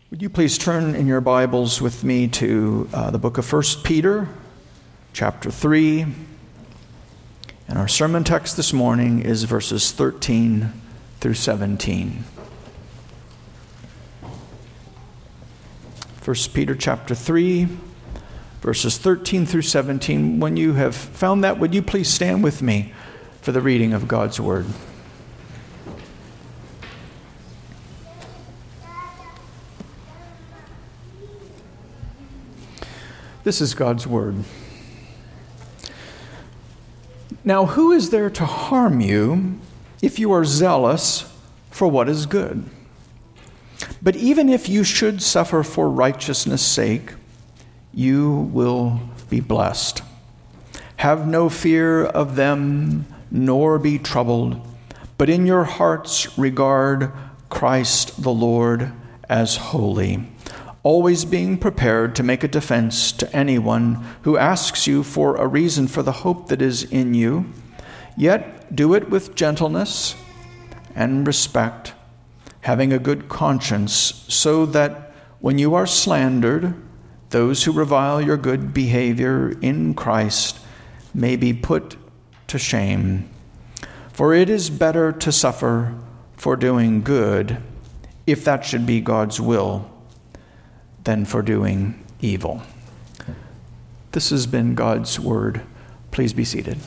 Would you please turn in your Bibles with me to the book of 1 Peter, chapter 3. And our sermon text this morning is verses 13 through 17. 1 Peter chapter 3, verses 13 through 17. When you have found that, would you please stand with me for the reading of God's Word? This is God's Word. Now, who is there to harm you if you are zealous for what is good? But even if you should suffer for righteousness' sake, you will be blessed. Have no fear of them, nor be troubled, but in your hearts regard Christ the Lord as holy, always being prepared to make a defense to anyone who asks you for a reason for the hope that is in you. Yet do it with gentleness and respect, having a good conscience, so that when you are slandered, those who revile your good behavior in Christ may be put to shame. For it is better to suffer for doing good, if that should be God's will, than for doing evil. This has been God's Word. Please be seated.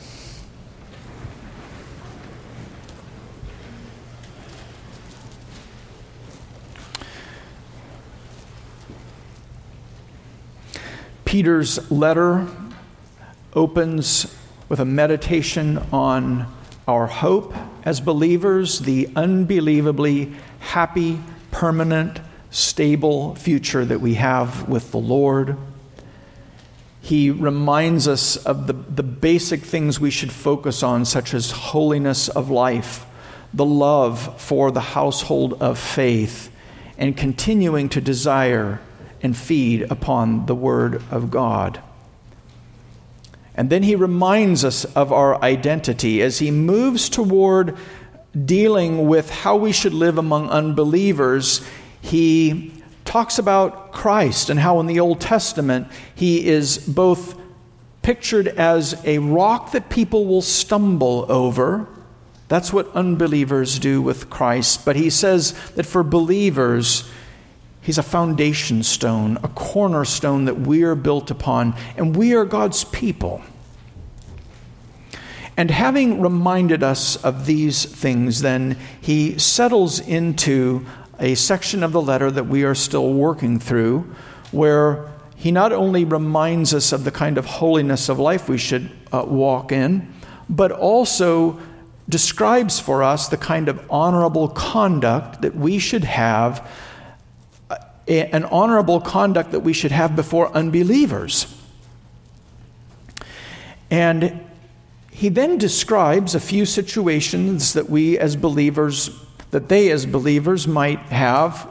Peter's letter opens with a meditation on our hope as believers, the unbelievably happy, permanent, stable future that we have with the Lord. He reminds us of the basic things we should focus on, such as holiness of life, the love for the household of faith, and continuing to desire and feed upon the Word of God. And then he reminds us of our identity as he moves toward dealing with how we should live among unbelievers. He talks about Christ and how in the Old Testament he is both pictured as a rock that people will stumble over. That's what unbelievers do with Christ. But he says that for believers, he's a foundation stone, a cornerstone that we are built upon, and we are God's people. And having reminded us of these things, then he settles into a section of the letter that we are still working through, where he not only reminds us of the kind of holiness of life we should walk in, but also describes for us the kind of honorable conduct that we should have, an honorable conduct that we should have before unbelievers. And he then describes a few situations that they as believers might have,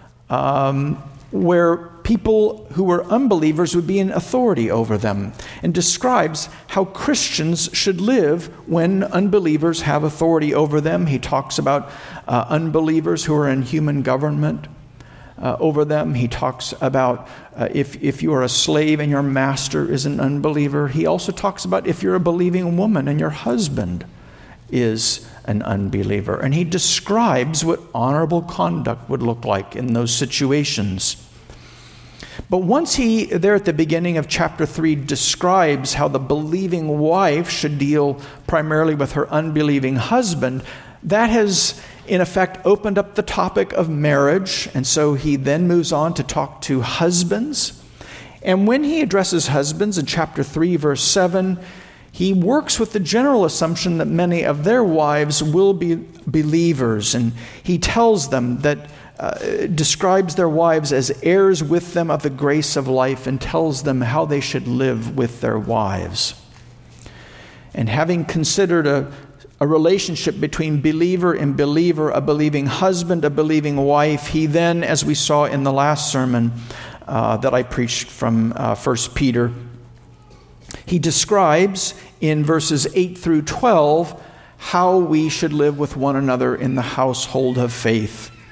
where people who were unbelievers would be in authority over them, and describes how Christians should live when unbelievers have authority over them. He talks about unbelievers who are in human government over them. He talks about if you are a slave and your master is an unbeliever. He also talks about if you're a believing woman and your husband is an unbeliever. And he describes what honorable conduct would look like in those situations. But once he, there at the beginning of chapter 3, describes how the believing wife should deal primarily with her unbelieving husband, that has, in effect, opened up the topic of marriage. And so he then moves on to talk to husbands. And when he addresses husbands in chapter 3, verse 7, he works with the general assumption that many of their wives will be believers. And he tells them that, describes their wives as heirs with them of the grace of life, and tells them how they should live with their wives. And having considered a relationship between believer and believer, a believing husband, a believing wife, he then, as we saw in the last sermon that I preached from 1 Peter, he describes in verses 8 through 12 how we should live with one another in the household of faith.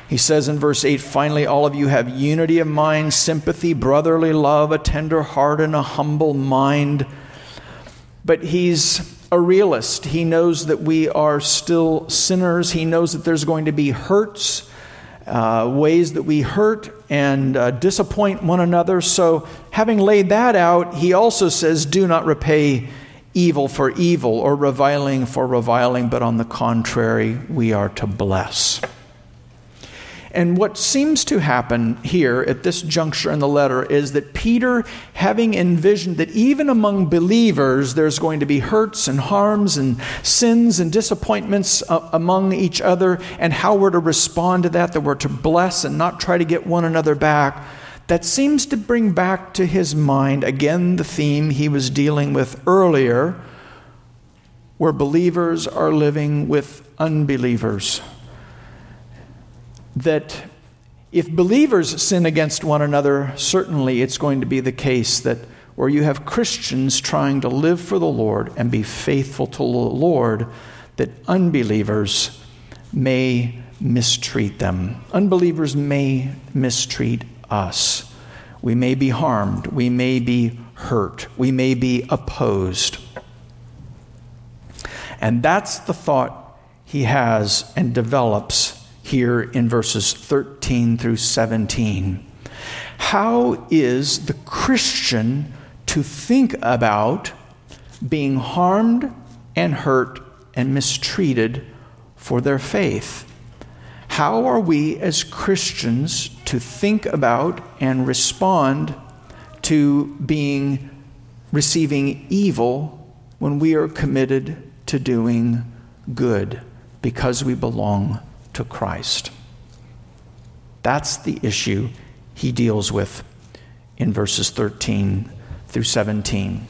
He says in verse 8, finally, all of you have unity of mind, sympathy, brotherly love, a tender heart, and a humble mind. But he's a realist. He knows that we are still sinners. He knows that there's going to be hurts, ways that we hurt and disappoint one another. So having laid that out, he also says, do not repay evil for evil or reviling for reviling, but on the contrary, we are to bless. And what seems to happen here at this juncture in the letter is that Peter, having envisioned that even among believers there's going to be hurts and harms and sins and disappointments among each other, and how we're to respond to that we're to bless and not try to get one another back, that seems to bring back to his mind again the theme he was dealing with earlier, where believers are living with unbelievers. That if believers sin against one another, certainly it's going to be the case that where you have Christians trying to live for the Lord and be faithful to the Lord, that unbelievers may mistreat them. Unbelievers may mistreat us. We may be harmed. We may be hurt. We may be opposed. And that's the thought he has and develops here in verses 13 through 17. How is the Christian to think about being harmed and hurt and mistreated for their faith? How are we as Christians to think about and respond to receiving evil when we are committed to doing good because we belong to Christ? That's the issue he deals with in verses 13 through 17.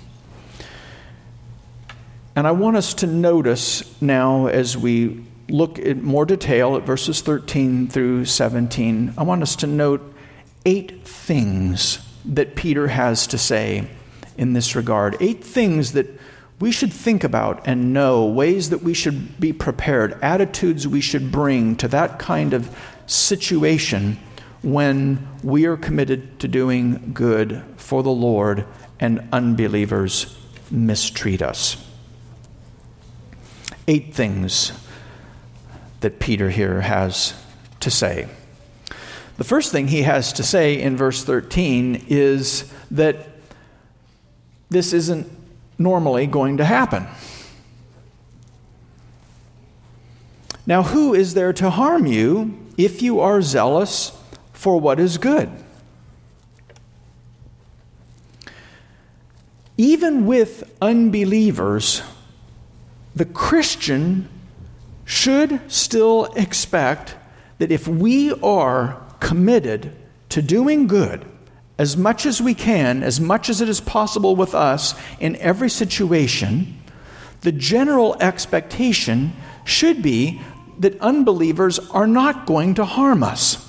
And I want us to notice now, as we look in more detail at verses 13 through 17, I want us to note 8 things that Peter has to say in this regard. 8 things that we should think about and know, ways that we should be prepared, attitudes we should bring to that kind of situation when we are committed to doing good for the Lord and unbelievers mistreat us. 8 things that Peter here has to say. The first thing he has to say in verse 13 is that this isn't normally going to happen. Now, who is there to harm you if you are zealous for what is good? Even with unbelievers, the Christian should still expect that if we are committed to doing good, as much as we can, as much as it is possible with us in every situation, the general expectation should be that unbelievers are not going to harm us.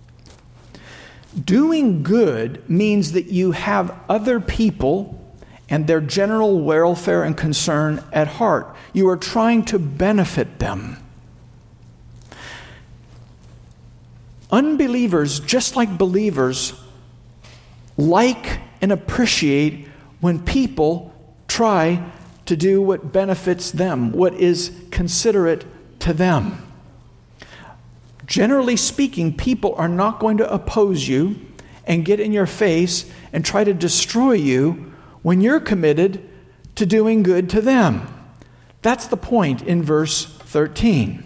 Doing good means that you have other people and their general welfare and concern at heart. You are trying to benefit them. Unbelievers, just like believers, like and appreciate when people try to do what benefits them, what is considerate to them. Generally speaking, people are not going to oppose you and get in your face and try to destroy you when you're committed to doing good to them. That's the point in verse 13.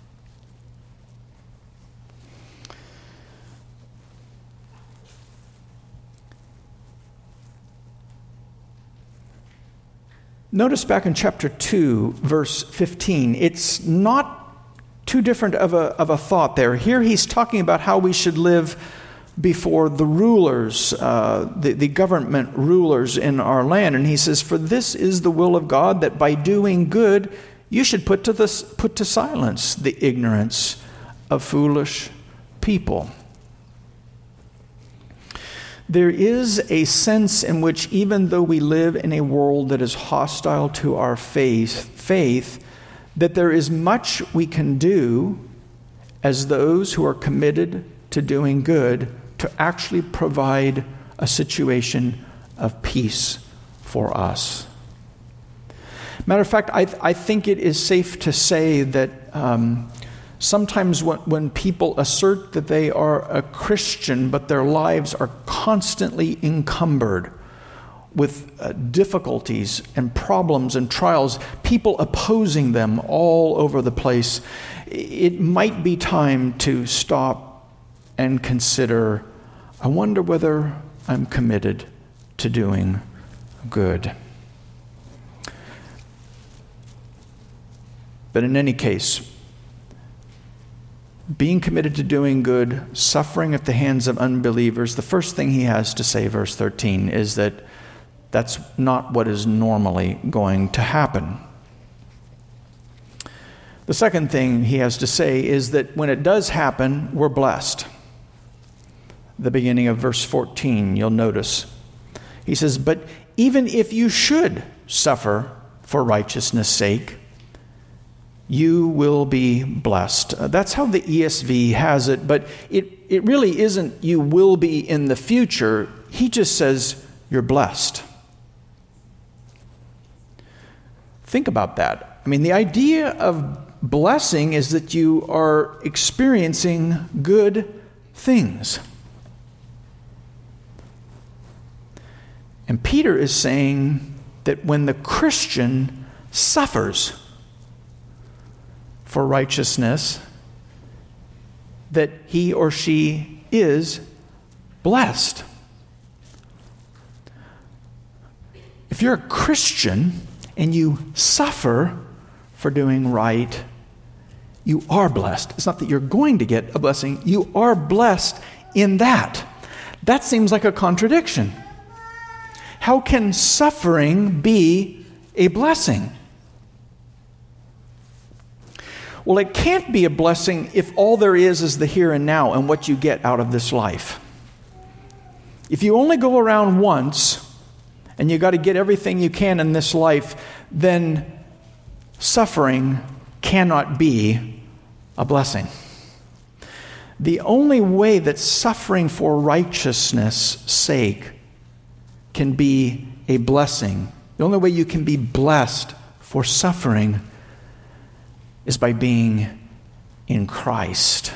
Notice back in chapter 2, verse 15, it's not too different of a thought there. Here he's talking about how we should live before the rulers, the government rulers in our land. And he says, for this is the will of God, that by doing good, you should put to silence the ignorance of foolish people. There is a sense in which even though we live in a world that is hostile to our faith, that there is much we can do as those who are committed to doing good to actually provide a situation of peace for us. Matter of fact, I think it is safe to say that sometimes when people assert that they are a Christian, but their lives are constantly encumbered with difficulties and problems and trials, people opposing them all over the place, it might be time to stop and consider, I wonder whether I'm committed to doing good. But in any case, being committed to doing good, suffering at the hands of unbelievers, the first thing he has to say, verse 13, is that that's not what is normally going to happen. The second thing he has to say is that when it does happen, we're blessed. The beginning of verse 14, you'll notice. He says, but even if you should suffer for righteousness' sake, you will be blessed. That's how the ESV has it, but it really isn't you will be in the future. He just says you're blessed. Think about that. I mean, the idea of blessing is that you are experiencing good things. And Peter is saying that when the Christian suffers for righteousness, that he or she is blessed. If you're a Christian and you suffer for doing right, you are blessed. It's not that you're going to get a blessing, you are blessed in that. That seems like a contradiction. How can suffering be a blessing? Well, it can't be a blessing if all there is the here and now and what you get out of this life. If you only go around once and you got to get everything you can in this life, then suffering cannot be a blessing. The only way that suffering for righteousness' sake can be a blessing, the only way you can be blessed for suffering, is by being in Christ.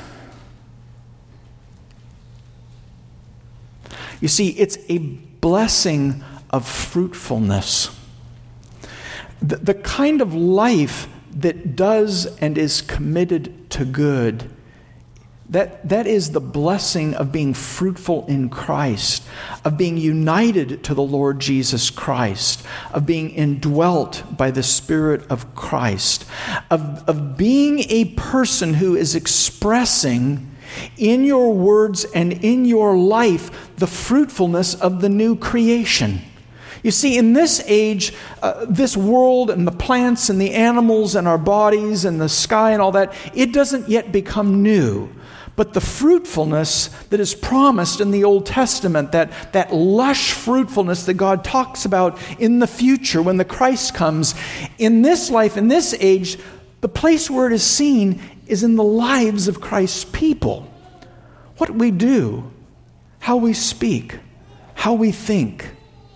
You see, it's a blessing of fruitfulness. The kind of life that does and is committed to good, that is the blessing of being fruitful in Christ, of being united to the Lord Jesus Christ, of being indwelt by the Spirit of Christ, of being a person who is expressing in your words and in your life the fruitfulness of the new creation. You see, in this age, this world and the plants and the animals and our bodies and the sky and all that, it doesn't yet become new. But the fruitfulness that is promised in the Old Testament, that lush fruitfulness that God talks about in the future when the Christ comes, in this life, in this age, the place where it is seen is in the lives of Christ's people. What we do, how we speak, how we think.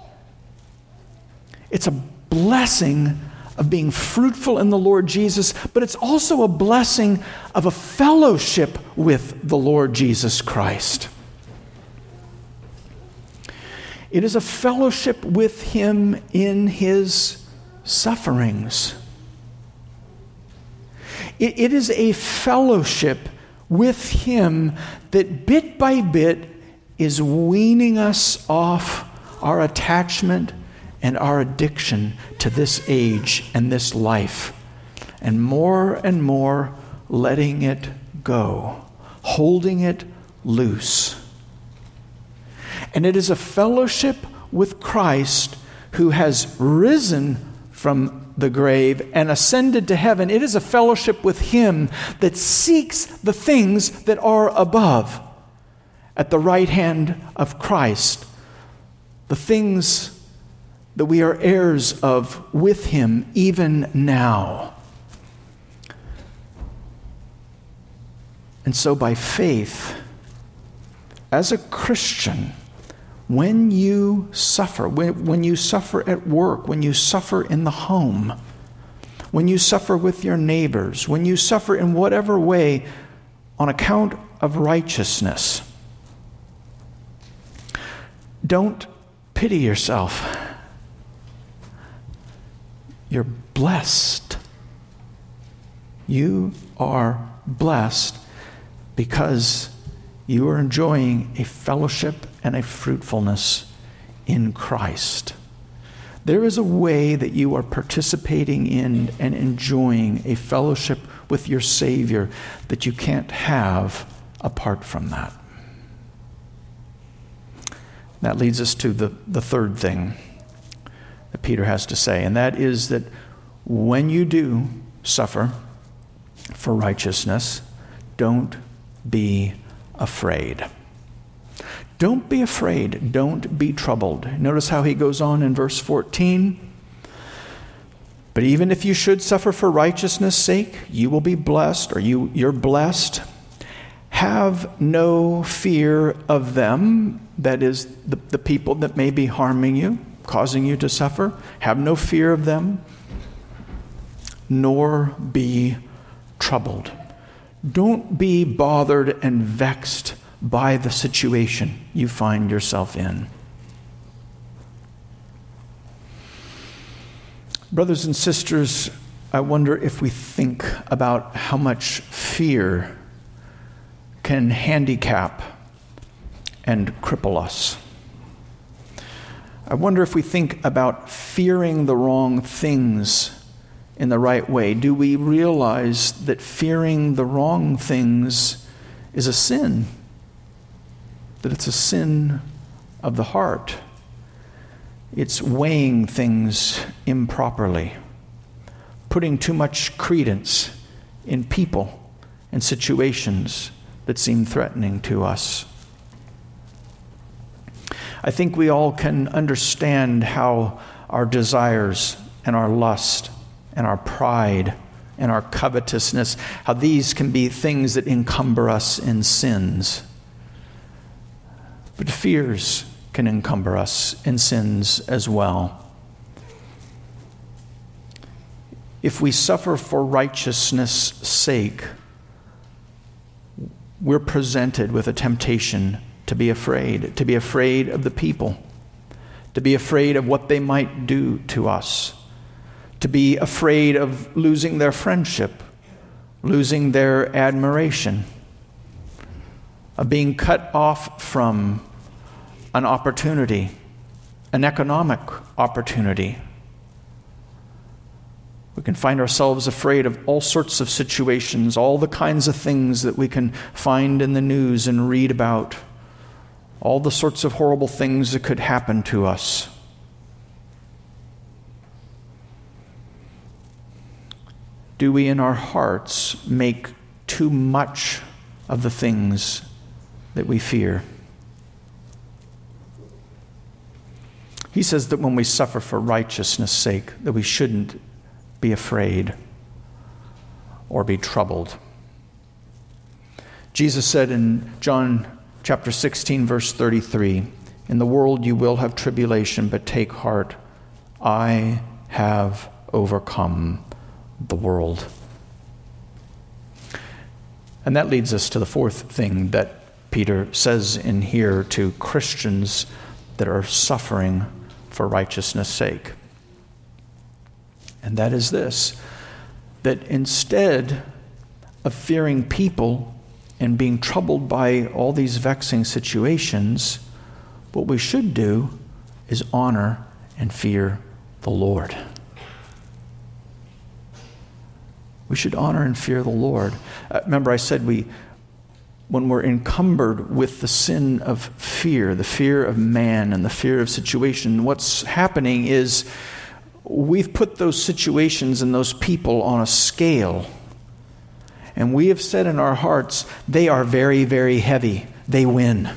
It's a blessing of being fruitful in the Lord Jesus, but it's also a blessing of a fellowship with the Lord Jesus Christ. It is a fellowship with Him in His sufferings. It is a fellowship with Him that bit by bit is weaning us off our attachment and our addiction to this age and this life, and more letting it go, holding it loose. And it is a fellowship with Christ who has risen from the grave and ascended to heaven. It is a fellowship with Him that seeks the things that are above, at the right hand of Christ, the things that we are heirs of with Him even now. And so by faith, as a Christian, when you suffer, when you suffer at work, when you suffer in the home, when you suffer with your neighbors, when you suffer in whatever way on account of righteousness, don't pity yourself. You're blessed. You are blessed because you are enjoying a fellowship and a fruitfulness in Christ. There is a way that you are participating in and enjoying a fellowship with your Savior that you can't have apart from that. That leads us to the third thing that Peter has to say, and that is that when you do suffer for righteousness, don't be afraid. Don't be afraid. Don't be troubled. Notice how he goes on in verse 14. But even if you should suffer for righteousness' sake, you will be blessed, or you're blessed. Have no fear of them, that is, the people that may be harming you, causing you to suffer. Have no fear of them, nor be troubled. Don't be bothered and vexed by the situation you find yourself in. Brothers and sisters, I wonder if we think about how much fear can handicap and cripple us. I wonder if we think about fearing the wrong things in the right way. Do we realize that fearing the wrong things is a sin? That it's a sin of the heart. It's weighing things improperly, putting too much credence in people and situations that seem threatening to us. I think we all can understand how our desires and our lust and our pride and our covetousness, how these can be things that encumber us in sins. But fears can encumber us in sins as well. If we suffer for righteousness' sake, we're presented with a temptation to be afraid of the people, to be afraid of what they might do to us, to be afraid of losing their friendship, losing their admiration, of being cut off from an opportunity, an economic opportunity. We can find ourselves afraid of all sorts of situations, all the kinds of things that we can find in the news and read about, all the sorts of horrible things that could happen to us. Do we in our hearts make too much of the things that we fear? He says that when we suffer for righteousness' sake, that we shouldn't be afraid or be troubled. Jesus said in John chapter 16, verse 33, "In the world you will have tribulation, but take heart, I have overcome the world." And that leads us to the fourth thing that Peter says in here to Christians that are suffering for righteousness' sake. And that is this, that instead of fearing people and being troubled by all these vexing situations, what we should do is honor and fear the Lord. We should honor and fear the Lord. Remember I said when we're encumbered with the sin of fear, the fear of man and the fear of situation, what's happening is we've put those situations and those people on a scale. And we have said in our hearts, they are very, very heavy. They win.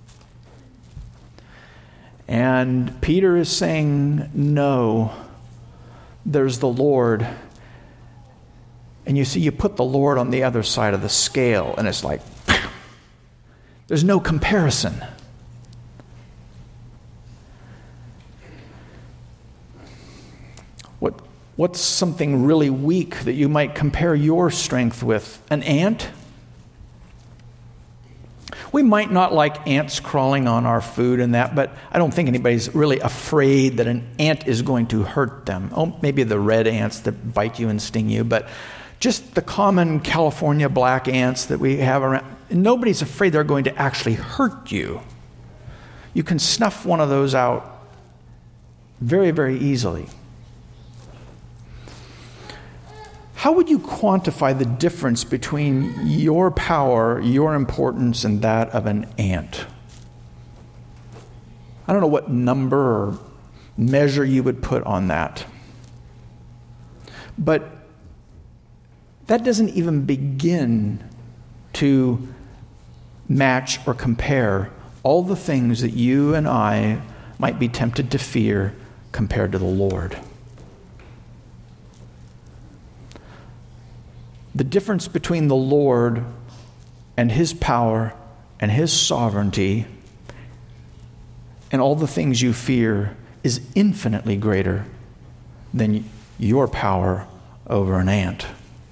And Peter is saying, no, there's the Lord. And you see, you put the Lord on the other side of the scale, and it's like, There's no comparison. What's something really weak that you might compare your strength with? An ant? We might not like ants crawling on our food and that, but I don't think anybody's really afraid that an ant is going to hurt them. Oh, maybe the red ants that bite you and sting you, but just the common California black ants that we have around, nobody's afraid they're going to actually hurt you. You can snuff one of those out very, very easily. How would you quantify the difference between your power, your importance, and that of an ant? I don't know what number or measure you would put on that. But that doesn't even begin to match or compare all the things that you and I might be tempted to fear compared to the Lord. The difference between the Lord and His power and His sovereignty and all the things you fear is infinitely greater than your power over an ant.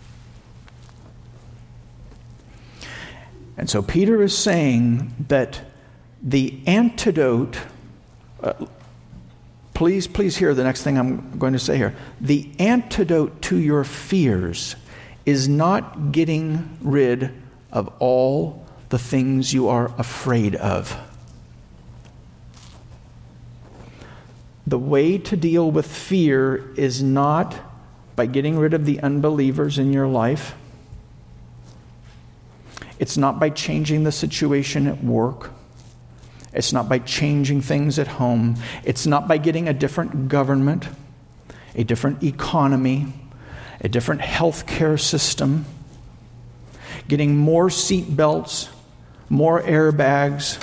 And so Peter is saying that the antidote, please hear the next thing I'm going to say here. The antidote to your fears is not getting rid of all the things you are afraid of. The way to deal with fear is not by getting rid of the unbelievers in your life. It's not by changing the situation at work. It's not by changing things at home. It's not by getting a different government, a different economy, a different health care system, getting more seat belts, more airbags,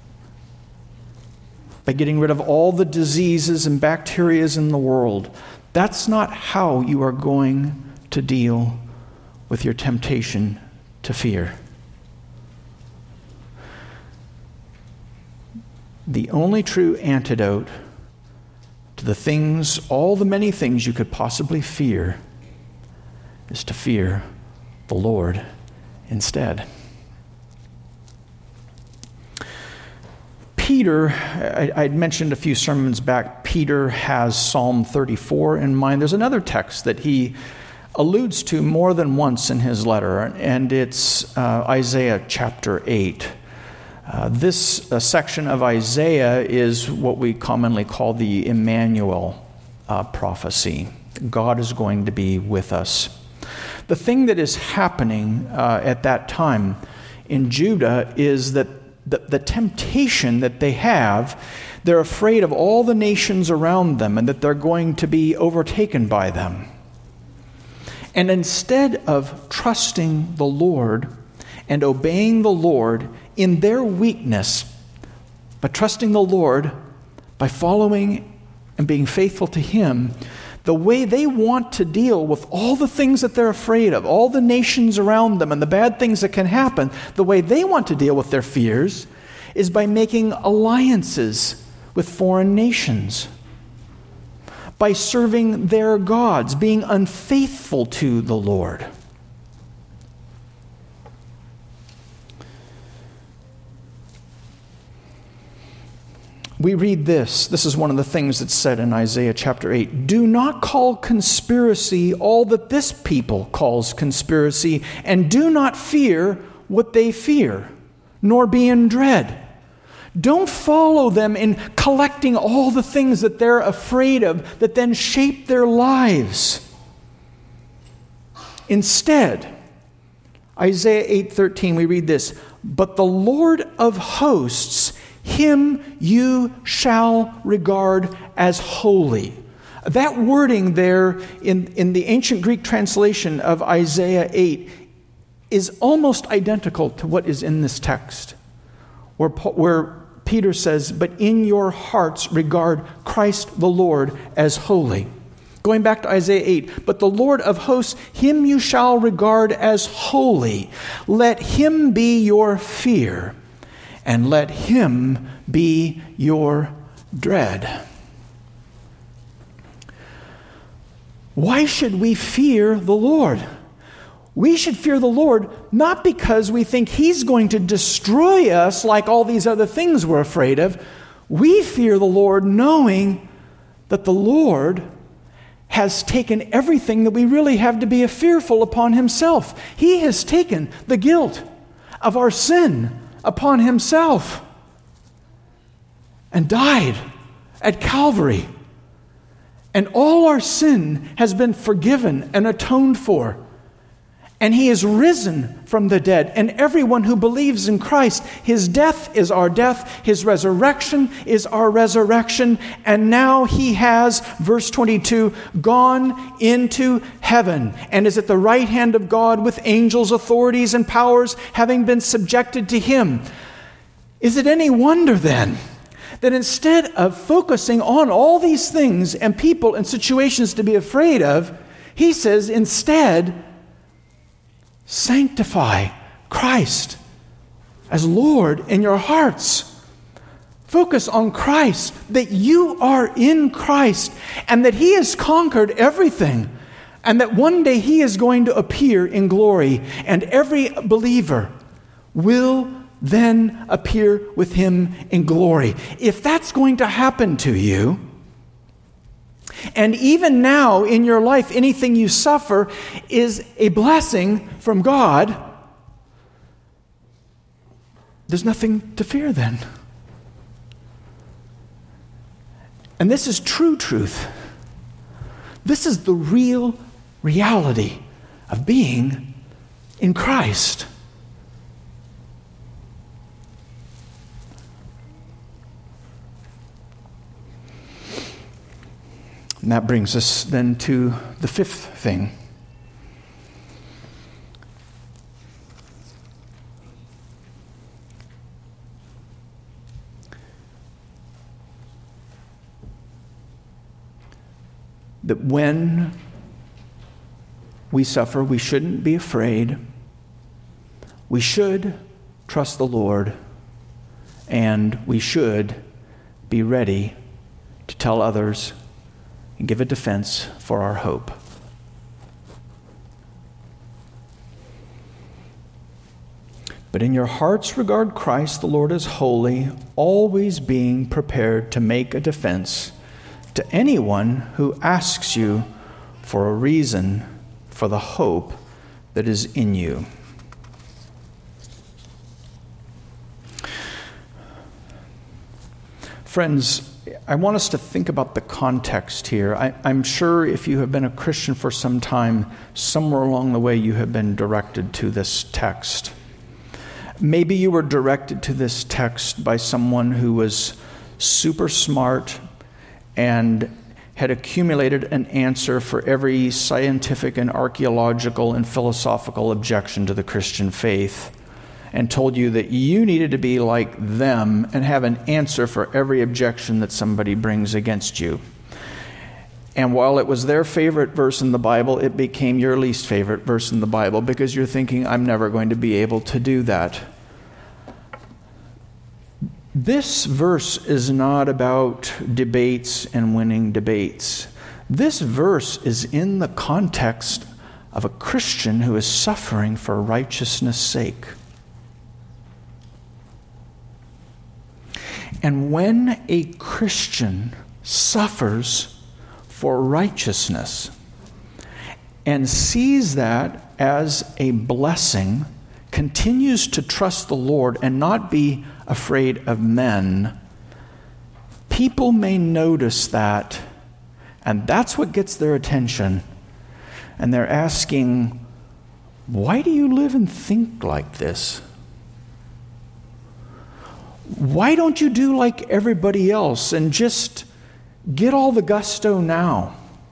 by getting rid of all the diseases and bacteria in the world. That's not how you are going to deal with your temptation to fear. The only true antidote to the things, all the many things you could possibly fear, is to fear the Lord instead. Peter, I'd mentioned a few sermons back, Peter has Psalm 34 in mind. There's another text that he alludes to more than once in his letter, and it's Isaiah chapter 8. This section of Isaiah is what we commonly call the Emmanuel prophecy. God is going to be with us. The thing that is happening at that time in Judah is that the temptation that they have, they're afraid of all the nations around them and that they're going to be overtaken by them. And instead of trusting the Lord and obeying the Lord in their weakness, but trusting the Lord by following and being faithful to Him, the way they want to deal with all the things that they're afraid of, all the nations around them and the bad things that can happen, the way they want to deal with their fears is by making alliances with foreign nations, by serving their gods, being unfaithful to the Lord. We read this. This is one of the things that's said in Isaiah chapter 8. Do not call conspiracy all that this people calls conspiracy, and do not fear what they fear, nor be in dread. Don't follow them in collecting all the things that they're afraid of that then shape their lives. Instead, Isaiah 8:13, we read this, but the Lord of hosts, Him you shall regard as holy. That wording there in the ancient Greek translation of Isaiah 8 is almost identical to what is in this text, where Peter says, but in your hearts regard Christ the Lord as holy. Going back to Isaiah 8, but the Lord of hosts, Him you shall regard as holy. Let Him be your fear. and let him be your dread. Why should we fear the Lord? We should fear the Lord not because we think he's going to destroy us like all these other things we're afraid of. We fear the Lord knowing that the Lord has taken everything that we really have to be fearful upon himself. He has taken the guilt of our sin upon himself and died at Calvary. And all our sin has been forgiven and atoned for. And he is risen from the dead. And everyone who believes in Christ, his death is our death, his resurrection is our resurrection. And now he has, verse 22, gone into heaven and is at the right hand of God with angels, authorities, and powers having been subjected to him. Is it any wonder then that instead of focusing on all these things and people and situations to be afraid of, he says instead, sanctify Christ as Lord in your hearts. Focus on Christ, that you are in Christ, and that he has conquered everything, and that one day he is going to appear in glory, and every believer will then appear with him in glory. If that's going to happen to you, and even now in your life, anything you suffer is a blessing from God, there's nothing to fear then. And this is true truth. This is the real reality of being in Christ. And that brings us then to the fifth thing. That when we suffer, we shouldn't be afraid. We should trust the Lord, and we should be ready to tell others and give a defense for our hope. But in your hearts regard Christ the Lord as holy, always being prepared to make a defense to anyone who asks you for a reason for the hope that is in you. Friends, I want us to think about the context here. I'm sure if you have been a Christian for some time, somewhere along the way you have been directed to this text. Maybe you were directed to this text by someone who was super smart and had accumulated an answer for every scientific and archaeological and philosophical objection to the Christian faith, and told you that you needed to be like them and have an answer for every objection that somebody brings against you. And while it was their favorite verse in the Bible, it became your least favorite verse in the Bible because you're thinking, I'm never going to be able to do that. This verse is not about debates and winning debates. This verse is in the context of a Christian who is suffering for righteousness' sake. And when a Christian suffers for righteousness and sees that as a blessing, continues to trust the Lord and not be afraid of men, people may notice that, and that's what gets their attention. And they're asking, why do you live and think like this? Why don't you do like everybody else and just get all the gusto now?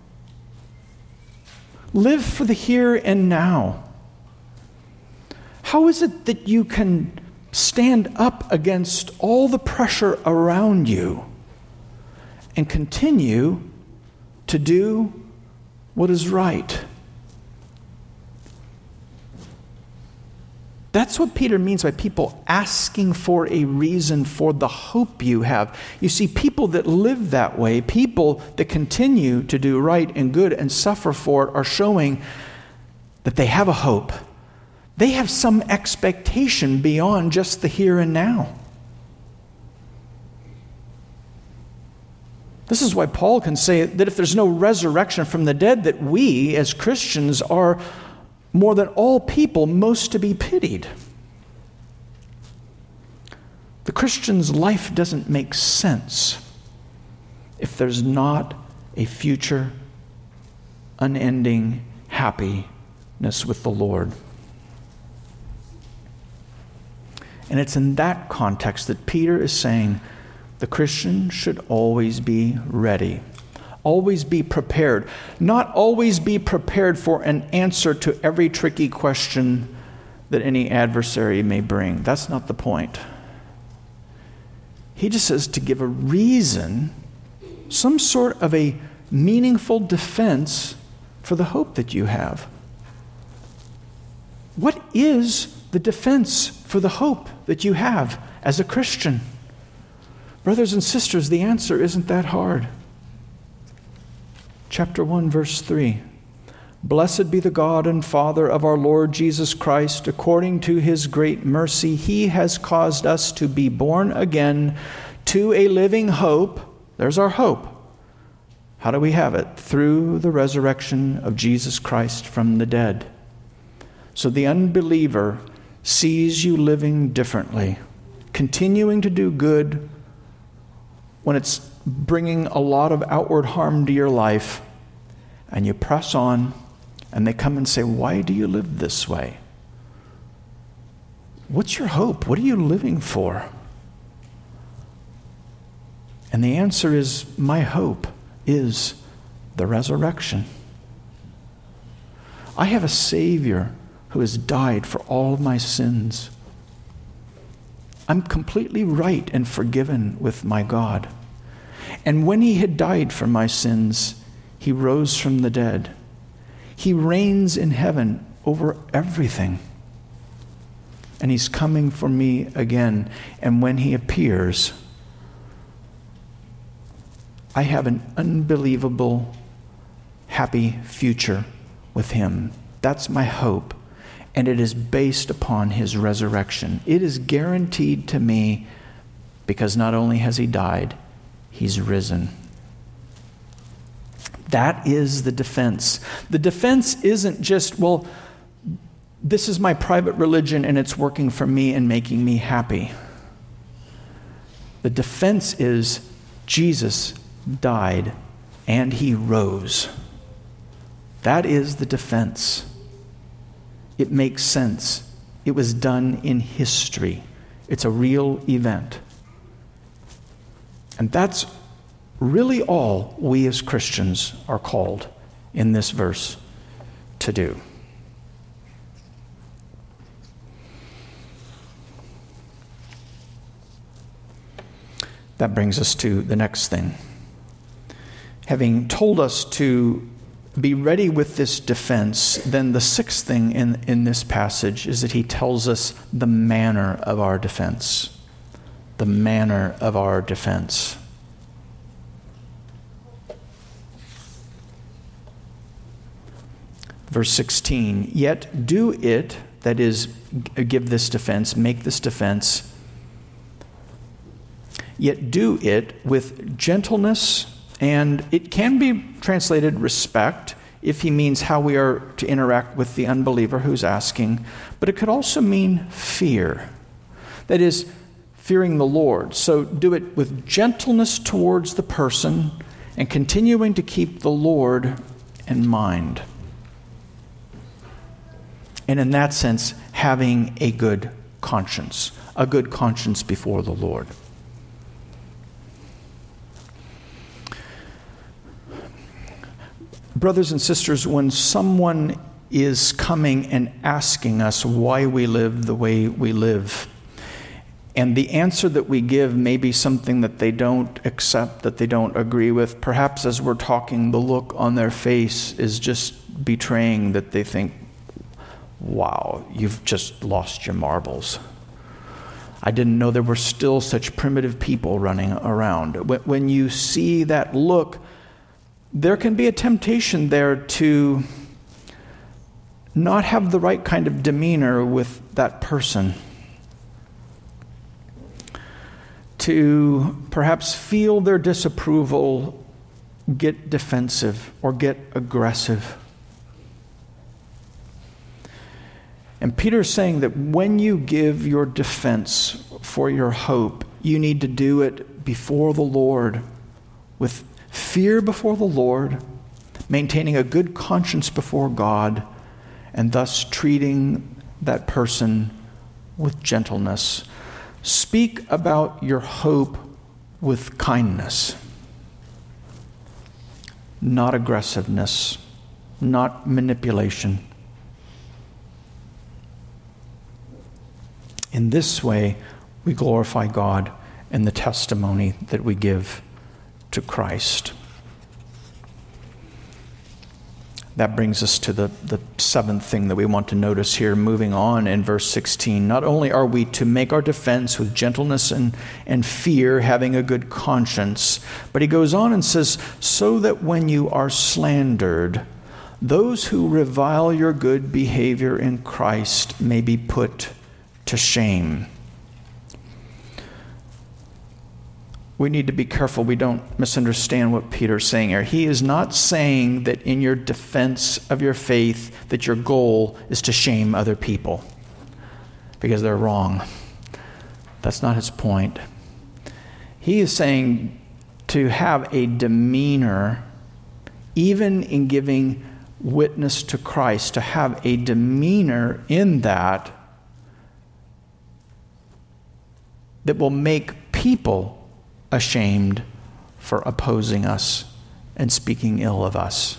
Live for the here and now. How is it that you can stand up against all the pressure around you and continue to do what is right? That's what Peter means by people asking for a reason for the hope you have. You see, people that live that way, people that continue to do right and good and suffer for it, are showing that they have a hope. They have some expectation beyond just the here and now. This is why Paul can say that if there's no resurrection from the dead, that we as Christians are more than all people most to be pitied. The Christian's life doesn't make sense if there's not a future, unending happiness with the Lord. And it's in that context that Peter is saying the Christian should always be ready. Always be prepared. Not always be prepared for an answer to every tricky question that any adversary may bring. That's not the point. He just says to give a reason, some sort of a meaningful defense for the hope that you have. What is the defense for the hope that you have as a Christian? Brothers and sisters, the answer isn't that hard. Chapter 1, verse 3. Blessed be the God and Father of our Lord Jesus Christ. According to his great mercy, he has caused us to be born again to a living hope. There's our hope. How do we have it? Through the resurrection of Jesus Christ from the dead. So the unbeliever sees you living differently, continuing to do good when it's bringing a lot of outward harm to your life, and you press on, and they come and say, why do you live this way? What's your hope? What are you living for? And the answer is, my hope is the resurrection. I have a Savior who has died for all of my sins. I'm completely right and forgiven with my God. And when he had died for my sins, he rose from the dead. He reigns in heaven over everything. And he's coming for me again. And when he appears, I have an unbelievable, happy future with him. That's my hope. And it is based upon his resurrection. It is guaranteed to me because not only has he died, he's risen. That is the defense. The defense isn't just, well, this is my private religion and it's working for me and making me happy. The defense is Jesus died and he rose. That is the defense. It makes sense. It was done in history. It's a real event. And that's really all we as Christians are called in this verse to do. That brings us to the next thing. Having told us to be ready with this defense, then the sixth thing in this passage is that he tells us the manner of our defense. The manner of our defense. Verse 16, yet do it, that is, give this defense, make this defense, yet do it with gentleness, and it can be translated respect if he means how we are to interact with the unbeliever who's asking, but it could also mean fear. That is, fearing the Lord. So do it with gentleness towards the person and continuing to keep the Lord in mind. And in that sense, having a good conscience before the Lord. Brothers and sisters, when someone is coming and asking us why we live the way we live, and the answer that we give may be something that they don't accept, that they don't agree with, perhaps as we're talking, the look on their face is just betraying that they think, wow, you've just lost your marbles. I didn't know there were still such primitive people running around. When you see that look, there can be a temptation there to not have the right kind of demeanor with that person, to perhaps feel their disapproval, get defensive, or get aggressive. And Peter's saying that when you give your defense for your hope, you need to do it before the Lord, with fear before the Lord, maintaining a good conscience before God, and thus treating that person with gentleness. Speak about your hope with kindness, not aggressiveness, not manipulation. In this way, we glorify God in the testimony that we give to Christ. That brings us to the seventh thing that we want to notice here, moving on in verse 16. Not only are we to make our defense with gentleness and fear, having a good conscience, but he goes on and says, so that when you are slandered, those who revile your good behavior in Christ may be put to shame. We need to be careful we don't misunderstand what Peter's saying here. He is not saying that in your defense of your faith that your goal is to shame other people because they're wrong. That's not his point. He is saying to have a demeanor, even in giving witness to Christ, to have a demeanor in that will make people ashamed for opposing us and speaking ill of us.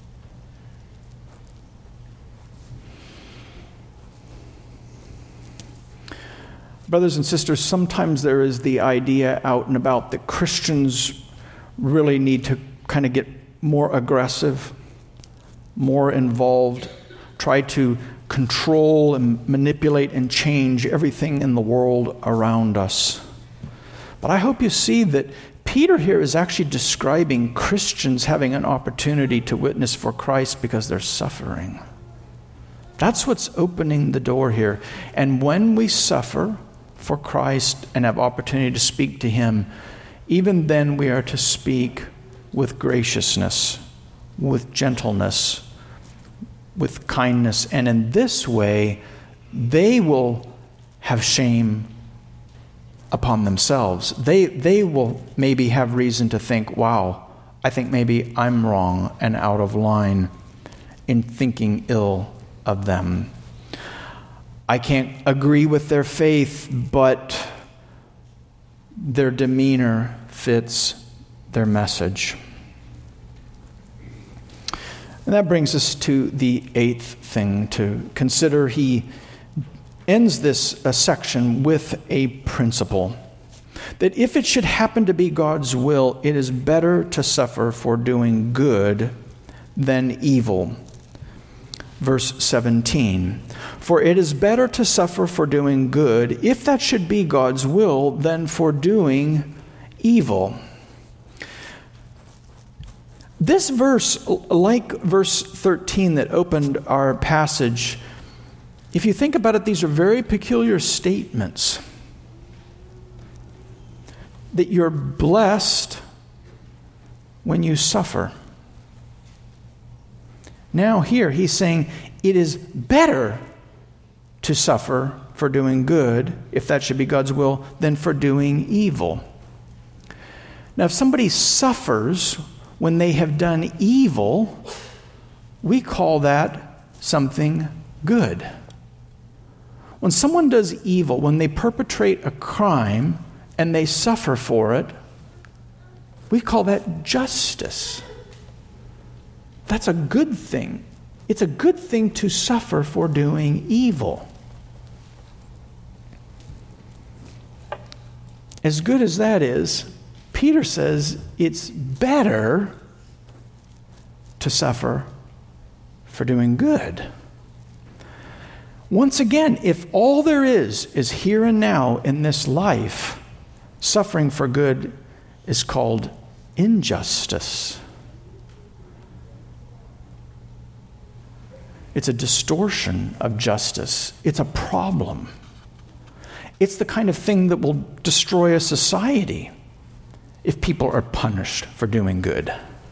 Brothers and sisters, sometimes there is the idea out and about that Christians really need to kind of get more aggressive, more involved, try to control and manipulate and change everything in the world around us. But I hope you see that Peter here is actually describing Christians having an opportunity to witness for Christ because they're suffering. That's what's opening the door here. And when we suffer for Christ and have opportunity to speak to him, even then we are to speak with graciousness, with gentleness, with kindness, and in this way, they will have shame upon themselves. They will maybe have reason to think, wow, I think maybe I'm wrong and out of line in thinking ill of them. I can't agree with their faith, but their demeanor fits their message. And that brings us to the eighth thing to consider. He ends this section with a principle that if it should happen to be God's will, it is better to suffer for doing good than evil. Verse 17, for it is better to suffer for doing good, if that should be God's will, than for doing evil. This verse, like verse 13 that opened our passage, if you think about it, these are very peculiar statements. That you're blessed when you suffer. Now here he's saying it is better to suffer for doing good, if that should be God's will, than for doing evil. Now if somebody suffers when they have done evil, we call that something good. When someone does evil, when they perpetrate a crime and they suffer for it, we call that justice. That's a good thing. It's a good thing to suffer for doing evil. As good as that is, Peter says it's better to suffer for doing good. Once again, if all there is here and now in this life, suffering for good is called injustice. It's a distortion of justice. It's a problem. It's the kind of thing that will destroy a society if people are punished for doing good.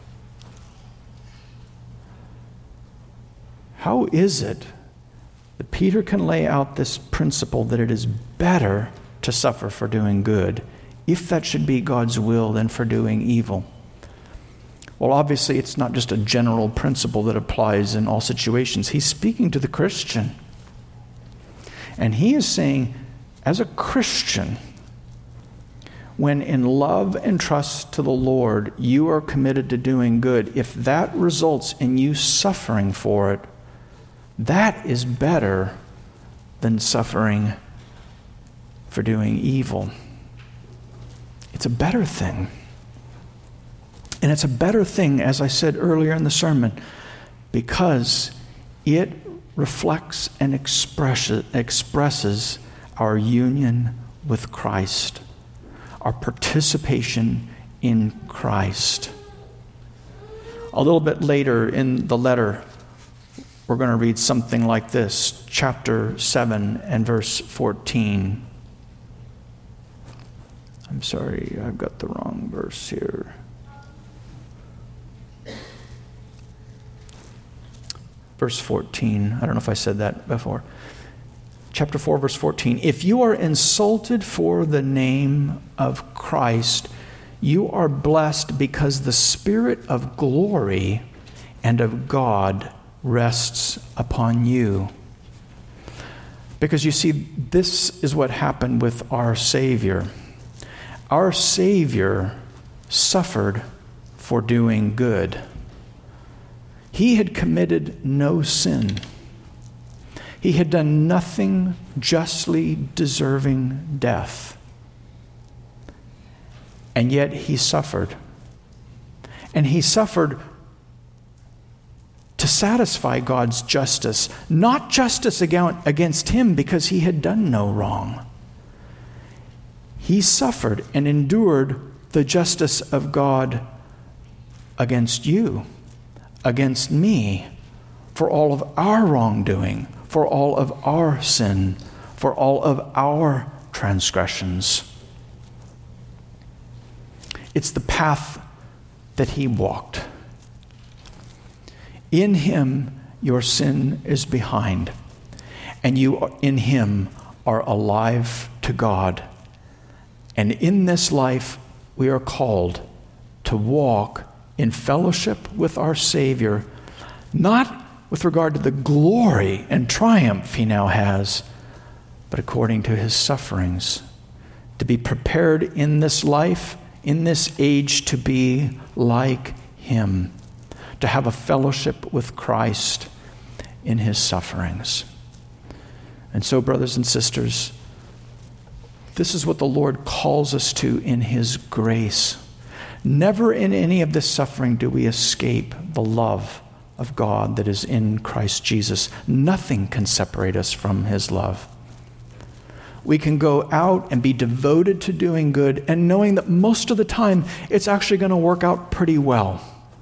How is it that Peter can lay out this principle that it is better to suffer for doing good, if that should be God's will, than for doing evil? Well, obviously, it's not just a general principle that applies in all situations. He's speaking to the Christian. And he is saying, as a Christian, when in love and trust to the Lord, you are committed to doing good, if that results in you suffering for it, that is better than suffering for doing evil. It's a better thing. And it's a better thing, as I said earlier in the sermon, because it reflects and expresses our union with Christ, our participation in Christ. A little bit later in the letter, we're going to read something like this, chapter 7 and verse 14. I'm sorry, I've got the wrong verse here. Verse 14. I don't know if I said that before. Chapter 4, verse 14. If you are insulted for the name of Christ, you are blessed because the Spirit of glory and of God rests upon you. Because you see, this is what happened with our Savior. Our Savior suffered for doing good. He had committed no sin. He had done nothing justly deserving death. And yet he suffered. And he suffered to satisfy God's justice, not justice against him because he had done no wrong. He suffered and endured the justice of God against you, against me, for all of our wrongdoing, for all of our sin, for all of our transgressions. It's the path that he walked. In him, your sin is behind, and you in him are alive to God. And in this life, we are called to walk in fellowship with our Savior, not with regard to the glory and triumph he now has, but according to his sufferings, to be prepared in this life, in this age, to be like him, to have a fellowship with Christ in his sufferings. And so, brothers and sisters, this is what the Lord calls us to in his grace. Never in any of this suffering do we escape the love of God that is in Christ Jesus. Nothing can separate us from his love. We can go out and be devoted to doing good and knowing that most of the time it's actually going to work out pretty well.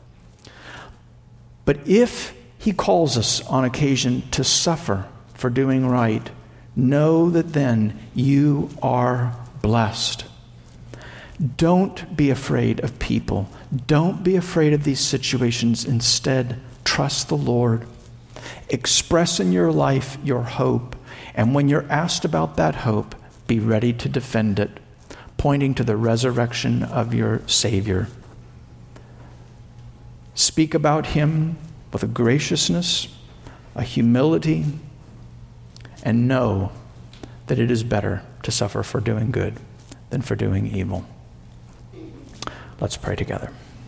But if he calls us on occasion to suffer for doing right, know that then you are blessed. Don't be afraid of people. Don't be afraid of these situations. Instead, trust the Lord. Express in your life your hope. And when you're asked about that hope, be ready to defend it, pointing to the resurrection of your Savior. Speak about him with a graciousness, a humility, and know that it is better to suffer for doing good than for doing evil. Let's pray together.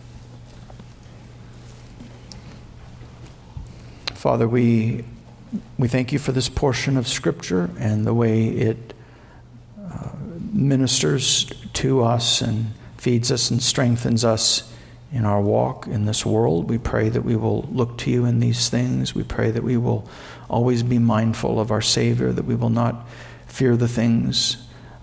Father, we thank you for this portion of Scripture and the way it ministers to us and feeds us and strengthens us in our walk in this world. We pray that we will look to you in these things. We pray that we will always be mindful of our Savior, that we will not fear the things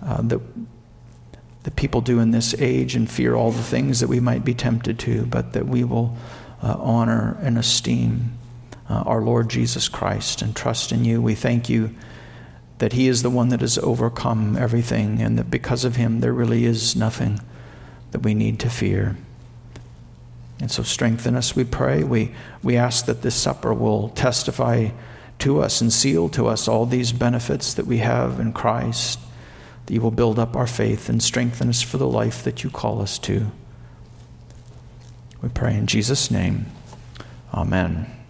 that people do in this age and fear all the things that we might be tempted to, but that we will honor and esteem our Lord Jesus Christ and trust in you. We thank you that he is the one that has overcome everything, and that because of him there really is nothing that we need to fear. And so strengthen us, we pray. We ask that this supper will testify to us and seal to us all these benefits that we have in Christ, that you will build up our faith and strengthen us for the life that you call us to. We pray in Jesus' name. Amen.